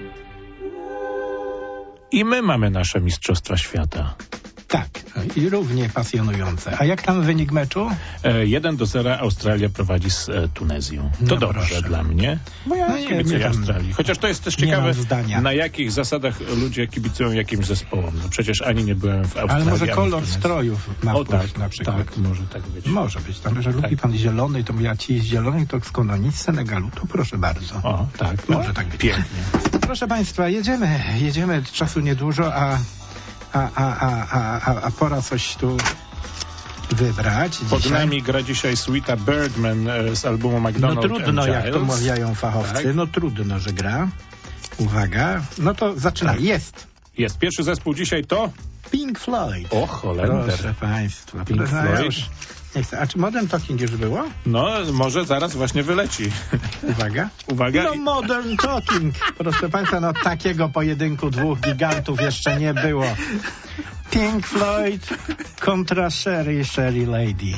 I my mamy nasze Mistrzostwa Świata. Tak, i równie pasjonujące. A jak tam wynik meczu? E, jeden do zera Australia prowadzi z e, Tunezją. To no dobrze proszę. dla mnie, bo ja no nie, kibicuję nie Australii. Chociaż to jest też ciekawe, na jakich zasadach ludzie kibicują jakimś zespołom. No przecież ani nie byłem w Australii. Ale może kolor strojów ma o, wpływ tak, na przykład. Tak, może tak być. Może być. Tam, że lubi tak. pan zielony, to ja ci z zielony, to skąd oni z Senegalu, to proszę bardzo. O, tak. Może no, tak być. Pięknie. Proszę państwa, jedziemy. Jedziemy, czasu niedużo, a, a, a, a, a, a, a pora coś tu wybrać. Pod dzisiaj. nami gra dzisiaj Sweeta Birdman z albumu McDonald No trudno, and jak to Giles. mawiają fachowcy. Tak. No trudno, że gra. Uwaga. No to zaczynaj. Tak. Jest. Jest. Pierwszy zespół dzisiaj to... Pink Floyd. O, Holender. Proszę państwa. Pink proszę, Floyd. ja już nie chcę. A czy Modern Talking już było? No, może zaraz właśnie wyleci. Uwaga. Uwaga. No Modern Talking. Proszę państwa, no takiego pojedynku dwóch gigantów jeszcze nie było. Pink Floyd kontra Sherry, Sherry Lady.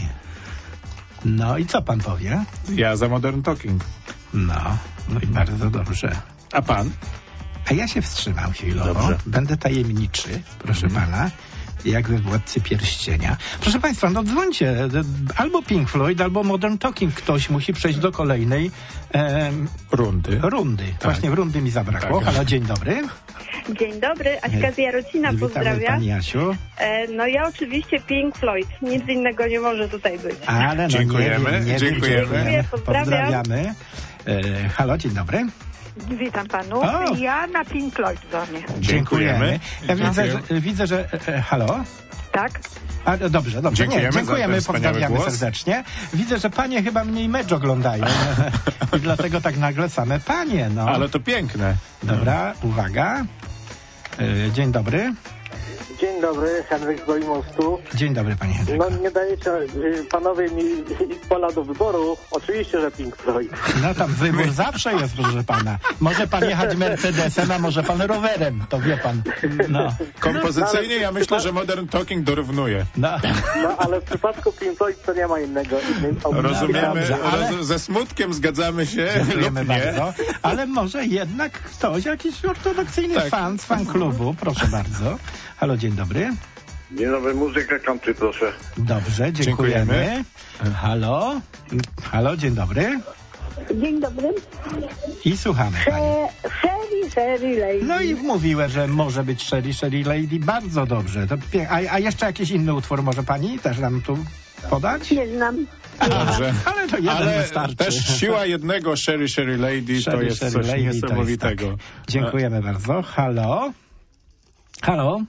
No i co pan powie? Ja za Modern Talking. No, no i bardzo dobrze. A pan? A ja się wstrzymam chwilowo. Dobrze. Będę tajemniczy, proszę mm. pana, jak we Władcy Pierścienia. Proszę państwa, no dzwońcie. Albo Pink Floyd, albo Modern Talking. Ktoś musi przejść do kolejnej em, Rundy. rundy. Tak. Właśnie w rundy mi zabrakło. Tak. Halo, dzień dobry. Dzień dobry, Aśka z Jarocina Witamy pozdrawia. pani Asiu. E, no ja oczywiście Pink Floyd, nic innego nie może tutaj być. Ale no Dziękujemy, nie wiem, nie dziękujemy. Wiem, Dziękuję, pozdrawiam. Pozdrawiamy. E, halo, dzień dobry. Witam panów. O. Ja na Pink Floyd dzwonię. Dziękujemy. Ja widzę, Dziękuję. że, widzę, że e, halo? Tak? A, dobrze, dobrze. Dziękujemy Nie, za dziękujemy, ten wspaniały pozdrawiamy głos. serdecznie. Widzę, że panie chyba mniej mecz oglądają i dlatego tak nagle same panie, no. Ale to piękne. Dobra, uwaga. E, dzień dobry. Dzień dobry, Henryk z Dolimostu. Dzień dobry, panie Henryku. No nie dajecie y, panowie mi pola do wyboru. Oczywiście, że Pink Floyd. No tam wybór zawsze jest, proszę pana. Może pan jechać Mercedesem, a może pan rowerem, to wie pan. No, Kompozycyjnie ja myślę, że Modern Talking dorównuje. no. No ale w przypadku Pink Floyd to nie ma innego. innej opcji. Rozumiemy, Dobrze, ale- roz, ze smutkiem zgadzamy się Dziękujemy lub nie. bardzo. Ale może jednak ktoś, jakiś ortodoksyjny Tak. fan z fan klubu, proszę bardzo. Halo, dzień dobry. Dzień dobry, muzyka country, proszę. Dobrze, dziękujemy. Dziękujemy. Halo? Halo, dzień dobry. Dzień dobry. I słuchamy pani. Sherry, Sherry Lady. No i mówiłem, że może być Sherry, Sherry Lady. Bardzo dobrze. To pie- a, a jeszcze jakiś inny utwór może pani też nam tu podać? Nie znam. Dobrze. Ale to jeden Ale wystarczy. też siła jednego Sherry Sherry Lady to Sherry, jest Sherry coś Lady to jest niesamowitego. tak. Dziękujemy bardzo. Halo? Halo?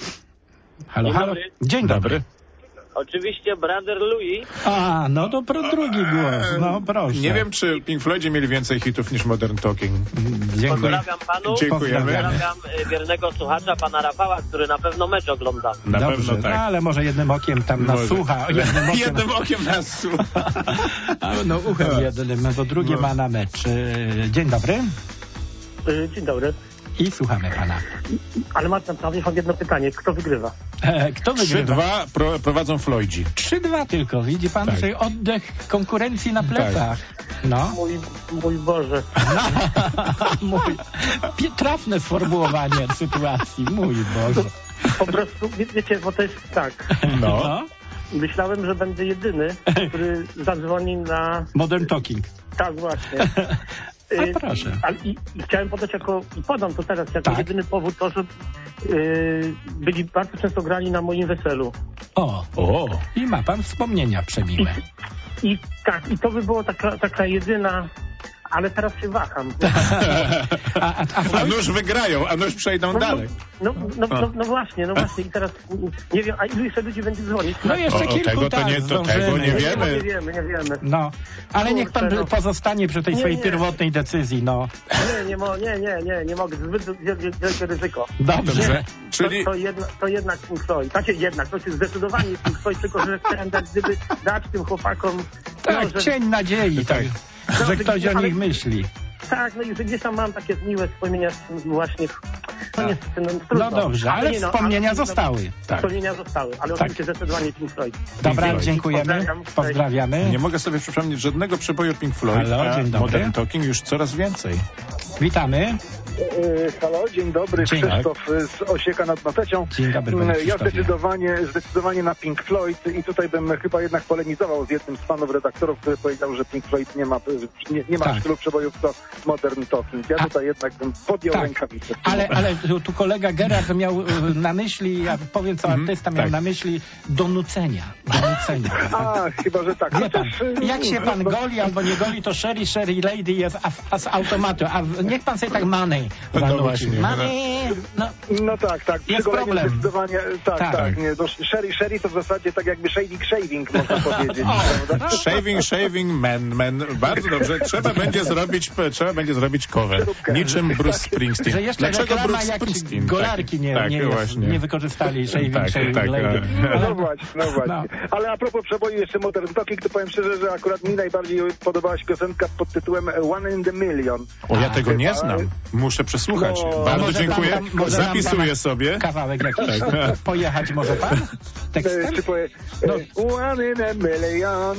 Halo, Dzień halo? dobry. Dzień dobry. Dobry. Oczywiście Brother Louis. A, no to pro drugi głos. No proszę. Nie wiem, czy Pink Floydzi mieli więcej hitów niż Modern Talking. Dziękuję. Pozdrawiam panu. Dziękujemy. Pozdrawiam y, wiernego słuchacza, pana Rafała, który na pewno mecz ogląda. Na Dobrze, pewno tak. no, ale może jednym okiem tam nas Może. słucha. Jednym okiem, Jednym okiem nas słucha. A, no uchem jednym, bo drugie No. ma na mecz. E, Dzień dobry. Y, Dzień dobry. I słuchamy pana. Ale mam naprawdę mam jedno pytanie. Kto wygrywa? E, Kto trzy wygrywa? dwa pro, prowadzą Floydzi. trzy dwa tylko. Widzi pan, Tak. że oddech konkurencji na plecach. No. Mój, mój Boże. Mój, pi- trafne sformułowanie sytuacji. Mój Boże. Po prostu, wie, wiecie, bo to jest tak. No. No. Myślałem, że będę jedyny, który zadzwoni na... Modern Talking. Tak właśnie. A Y, proszę. Ale i, i chciałem podać jako, i podam to teraz jako Tak. jedyny powód to, że y, byli bardzo często grali na moim weselu. O, O. i ma pan wspomnienia przemiłe. I tak, i to by było taka, taka jedyna, ale teraz się waham. A, a, a A Floyd? nuż wygrają, a nuż przejdą No, dalej. no, no, no, no właśnie, no właśnie i teraz nie wiem, a ilu jeszcze ludzi będzie dzwonić? No jeszcze O, o, kilku, tego to tak, nie- to zdążymy. tego nie nie, wiemy. nie wiemy, nie wiemy. No, ale niech pan Kurczę, no. pozostanie przy tej Nie, swojej nie. pierwotnej decyzji, no. Nie, nie, mo, nie, nie, nie, nie mogę, zbyt wielkie, wielkie ryzyko. Dobrze. Dobrze. To, Czyli to, jedna, to jednak Pink Floyd. Znaczy jednak, to się zdecydowanie Pink Floyd, tylko że chciałem dać, gdyby dać tym chłopakom... Tak, no, że, cień nadziei, tak, Tak. że ktoś o ale- nich myśli. tak, no i że gdzieś tam mam takie miłe wspomnienia z tym właśnie... No niestety, no trudno. No dobrze, ale nie, no, wspomnienia ale- zostały. tak. Wspomnienia zostały, ale Tak. oczywiście zdecydowanie Pink Floyd. Dobra, Floyd. dziękujemy. Pozdrawiam. Pozdrawiamy. nie mogę sobie przypomnieć żadnego przeboju Pink Floyd, Halo, a dzień dobry. Modern Talking już coraz więcej. Witamy. Yy, halo, dzień dobry, Dzień Krzysztof z Osieka nad Notecią. Dzień dobry, panie Ja Krzysztofie. zdecydowanie, zdecydowanie na Pink Floyd i tutaj bym chyba jednak polemizował z jednym z panów redaktorów, który powiedział, że Pink Floyd nie ma, nie, nie ma Tak. tylu przebojów co Modern Talking. Ja A- tutaj jednak bym podjął tak. rękawice. Ale, ale tu kolega Gerard miał na myśli, ja powiem co Mhm, artysta miał tak. na myśli, do nucenia. Do nucenia. A, chyba, że tak. Wie pan, Chociaż, jak się pan goli albo nie goli, to Sherry, Sherry Lady jest a, a z automatu. A niech pan sobie tak money No zanuci. właśnie. Money, no, No tak, tak. Jest Przygolenie problem. Zdecydowanie, tak, Tak. tak. Nie, no, sherry, sherry to w zasadzie tak jakby shaving, shaving, można powiedzieć. O, prawda? Shaving, shaving, man, man. Bardzo dobrze. Trzeba będzie zrobić, trzeba będzie zrobić cover. Przeróbkę. Niczym Bruce Springsteen. że jeszcze Dlaczego reklama Bruce jak Springsteen? golarki Tak, nie, tak, nie, jest, właśnie. nie wykorzystali shaving, Tak, shaving tak, lady. tak. No właśnie, no właśnie. Ale a propos przeboju jeszcze Modern Talking, to powiem szczerze, że akurat mi najbardziej podobała się piosenka pod tytułem One in the Million. O, ja tego nie Chyba- znam. Muszę przesłuchać. No, Bardzo może dziękuję. tam- tam- może tam Zapisuję pana- sobie. Kawałek jakiś. Tak. Pojechać może pan? Tekstem? E, Czy powie, No. e, One in a million,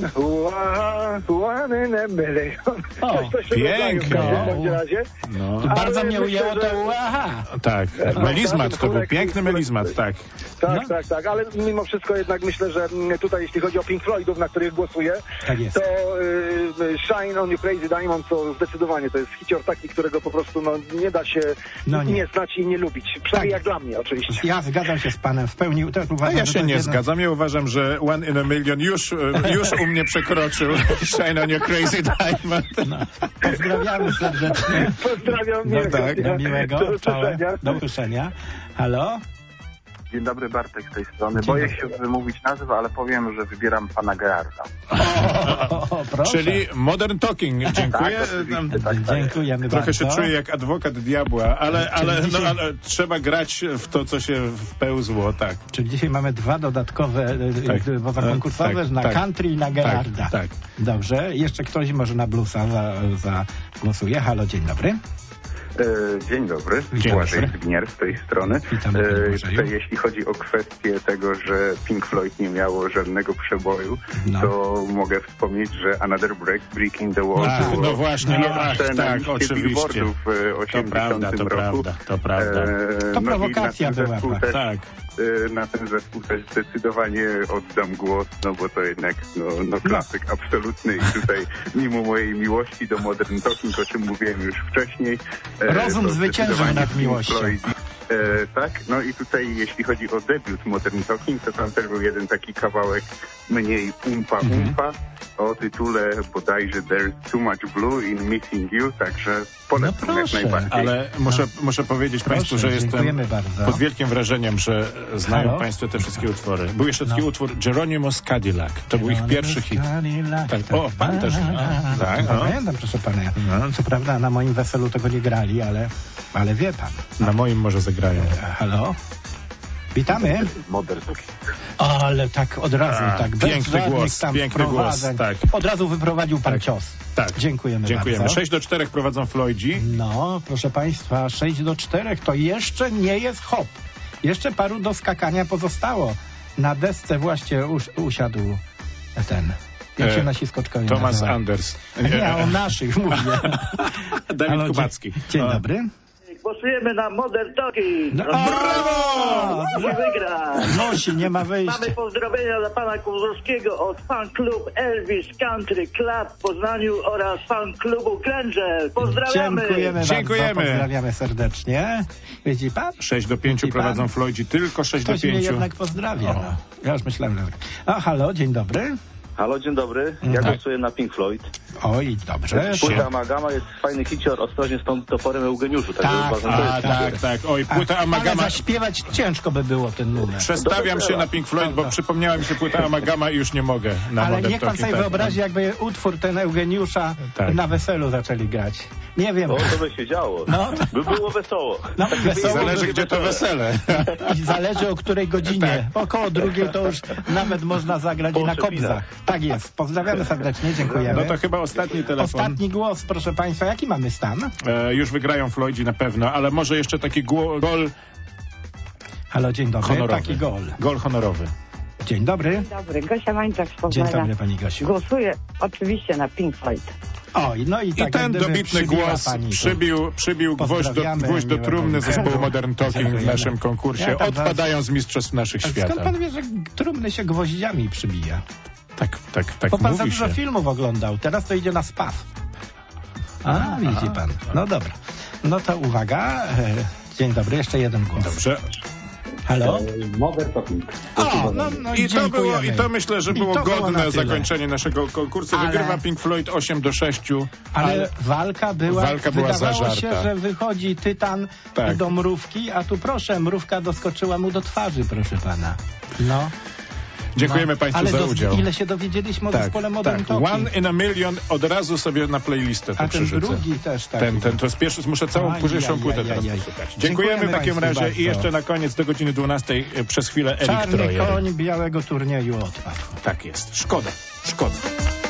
ua, one in a million. O, Coś, coś w tym rodzaju w pięknie. każdym bądź razie. No. Bardzo Ale mnie myślę, ujęło że- to aha. Tak. Melizmat, to był Chórek- piękny melizmat, tak. Tak, No. tak, tak, ale mimo wszystko jednak myślę, że mm, tutaj jeśli chodzi o Pink Floydów, na których głosuję, Tak jest. to y, Shine on You Crazy Diamond to zdecydowanie to jest hicior taki, którego po prostu no, nie da się No nie. nie znać i nie lubić. Przynajmniej Tak. jak dla mnie oczywiście. Ja zgadzam się z panem w pełni. Też A uważam, ja że się to nie jest jedna- zgadzam. Ja uważam, że One in a Million już, e, już u mnie przekroczył Shine on Your Crazy Diamond. No. Pozdrawiamy serdecznie. Pozdrawiam, No miłego tak. dnia. Do miłego. Do Czołem. usłyszenia. Do usłyszenia. Halo? Dzień dobry, Bartek z tej strony. Dzień Boję dobry. się wymówić nazwę, ale powiem, że wybieram pana Gerarda. O, o, proszę. Czyli Modern Talking. Dziękuję. Tak, oczywiście, tak, tak. Dziękujemy Trochę bardzo. się czuję jak adwokat diabła, ale, ale, no, dzisiaj- ale trzeba grać w to, co się wpełzło, tak. Czyli dzisiaj mamy dwa dodatkowe Tak. tak. woza konkursowe, Tak, na tak. country i na Gerarda. Tak, tak. Dobrze. Jeszcze ktoś może na bluesa za, za głosuje. Halo, dzień dobry. E, Dzień dobry, Dzień Błażej dobry. Zbigniew z tej strony. Witamy, panie E, Błażeju. tutaj, jeśli chodzi o kwestię tego, że Pink Floyd nie miało żadnego przeboju, No. to mogę wspomnieć, że Another Break, Breaking the Wall Ach, było no właśnie, no pierwsze ach, na tak, liście oczywiście. billboardów w To osiemdziesiątym prawda, to roku. prawda, to prawda. E, To no i prowokacja na ten była, zespół tak. też, Tak. e, Na ten zespół też zdecydowanie oddam głos, no bo to jednak no, no klasyk absolutny i tutaj mimo mojej miłości do Modern Talking, o czym mówiłem już wcześniej. e, Rozum to zwyciężył zdecydowanie nad Pink miłością. Floyd. E, tak, no i tutaj jeśli chodzi o debiut Modern Talking, to tam też był jeden taki kawałek mniej umpa Mhm. umpa o tytule bodajże There's Too Much Blue in Missing You, także polecam No jak proszę. najbardziej. Ale muszę, muszę powiedzieć Proszę, Państwu, że jestem dziękujemy bardzo. pod wielkim wrażeniem, że znają Halo? Państwo te wszystkie utwory. Był jeszcze taki No. utwór Geronimo's Cadillac. To był ich pierwszy hit. Cadillac, Tak. O, pan też. A, tak, No, no. pamiętam, proszę pana. No. Co prawda na moim weselu tego nie grali, ale, ale wie pan. Na moim może zagrają. Halo? Witamy. Modern Talking. Ale tak od razu, A, tak. Bez piękny żadnych głos, tam piękny wprowadzeń. głos, tak. Od razu wyprowadził pan Tak. cios. Tak. Dziękujemy, Dziękujemy. bardzo. sześć do czterech prowadzą Floydzi. No, proszę państwa, sześć do czterech to jeszcze nie jest hop. Jeszcze paru do skakania pozostało. Na desce właśnie us usiadł ten. Jak E, się nasi skoczkowie Thomas nazywają? Anders. Nie, o naszych mówię. Dawid Halo, Kubacki. Dzień, dzień O. dobry. Głosujemy na Modern Talking. No, brawo! Musi wygrać. Musi, nie ma wyjścia. Mamy pozdrowienia dla pana Kozłowskiego od fan klub Elvis Country Club w Poznaniu oraz fan klubu Klędzel. Pozdrawiamy. Dziękujemy, Dziękujemy. bardzo. Pozdrawiamy serdecznie. Widzi pan? sześć do pięciu Widzi pan? prowadzą Floydzi, tylko sześć do Ktoś mnie pięciu. jednak pozdrawia. O. No. Ja już myślałem, że... A, halo, dzień dobry. Halo, dzień dobry. Ja Mhm. głosuję na Pink Floyd. Oj, dobrze. Płyta Amagama jest fajny hicior, ostrożnie z tą toporem Eugeniuszu. Tak, Tak, uważam, to A, jest tak, tak. Oj, płyta Ale Amagama. zaśpiewać ciężko by było ten numer. Przestawiam się na Pink Floyd, bo przypomniała mi się płyta Amagama i już nie mogę na Ale Modern niech pan Talking, sobie tak. wyobrazi, jakby utwór ten Eugeniusza Tak. na weselu zaczęli grać. Nie wiem. O, to by się działo. No. By było wesoło. No, Tak wesoło by- Zależy, gdzie to wesele. I zależy o której godzinie. Około drugiej to już nawet można zagrać i na Po przepinach. kobzach. Tak jest. Pozdrawiamy serdecznie, dziękujemy. No to chyba ostatni telefon. Ostatni głos, proszę państwa. Jaki mamy stan? E, już wygrają Floydzi na pewno, ale może jeszcze taki gło- gol Halo, dzień dobry. honorowy. Taki gol. Gol honorowy. Dzień dobry. Dzień dobry, Gosia Mańczak z Dzień Poznania. dobry, pani Gosiu. Głosuję oczywiście na Pink Floyd. Oj, no i I tak ten jak gdyby dobitny przybiła głos pani tu. przybił, przybił gwoźdź do, Pozdrawiamy, gwoźdź do miłego trumny weekendu. zespołu Modern Talking w Dziękujemy. naszym konkursie. Ja tam Odpadają z mistrzostw naszych A świata. skąd pan wie, że trumny się gwoździami przybija? Tak, tak, tak Bo pan za mówi dużo się. filmów oglądał, teraz to idzie na spaw. A, widzi pan. No dobra. No to uwaga. e, Dzień dobry, jeszcze jeden głos. Dobrze. Halo? Modern Talking. O, no, no I to było, i to myślę, że było godne było zakończenie naszego konkursu. Ale... Wygrywa Pink Floyd osiem do sześciu. Ale, ale walka była, walka była wydawało zażarta. się, że wychodzi Tytan tak. do mrówki, a tu proszę, mrówka doskoczyła mu do twarzy, proszę pana. No. Dziękujemy no, Państwu ale za do, udział. Ile się dowiedzieliśmy o tak, zespole Modern tak. Talking. One in a Million od razu sobie na playlistę to A ten przerzucę. drugi też tak. Ten, ten, to jest pierwszy, muszę całą późniejszą płytę teraz posłuchać. Dziękujemy, Dziękujemy w takim razie bardzo. I jeszcze na koniec do godziny dwunastej przez chwilę Eric Czarny Troyer. koń białego turnieju odpadł. Tak jest. Szkoda. Szkoda.